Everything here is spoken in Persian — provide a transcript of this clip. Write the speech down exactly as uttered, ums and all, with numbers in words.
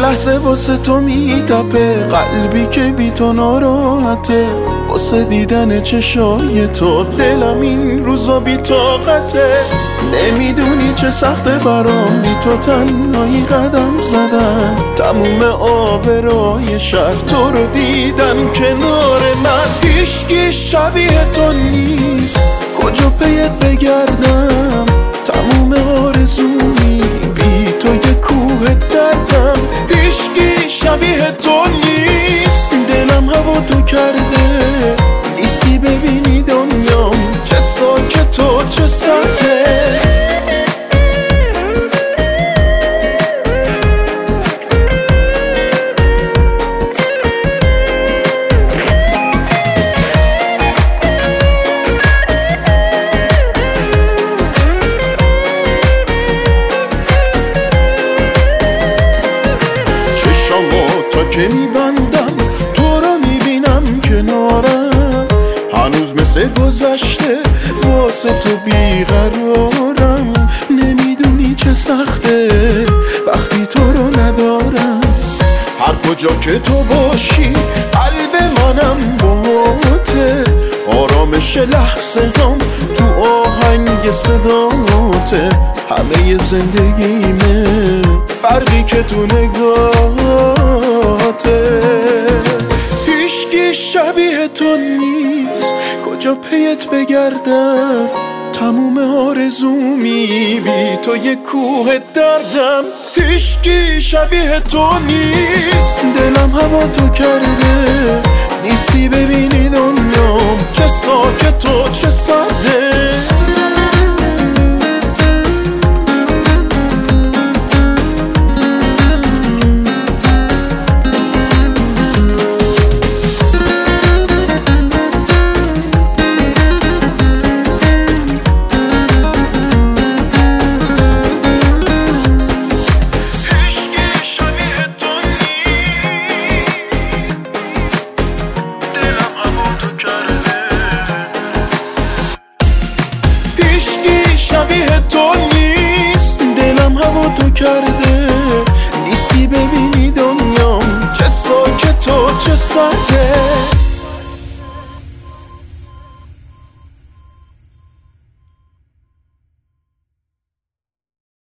لحظه واسه تو میتپه، قلبی که بی تو ناراحته، واسه دیدن چشای تو دلم این روزا بی طاقته. نمیدونی چه سخته برام بی تو تنهایی قدم زدن، تموم آبرای شهر تو رو دیدن کنار من. هیچکی شبیه تو نیست، کجا پیت بگردم، تموم آرزومی بی تو یه کوه دردم. هیچکی شبیه تو نیست، دلم هوا تو کرده، نیستی ببینی دنیام چه ساکت و چه سرده. تا که میبندم تو رو میبینم کنارم، هنوز مثل گذشته واسه تو بیقرارم. نمیدونی چه سخته وقتی تو رو ندارم، هر کجا که تو باشی قلب منم باته، آرامش لحظه هم تو آهنگ صداته. همه زندگیمه برقی که تو نگاهته. هیچکی شبیه تو نیست، کجا پیت بگردم، تموم آرزومی بی تو یه کوه دردم. هیچکی شبیه تو نیست، دلم هوا تو کرده، نیستی ببینی دنیام چه ساکت و چه سرده. شبیه تو نیست، دلم هوا تو کرده، نیستی ببینی دنیام چه ساکت و چه سرده.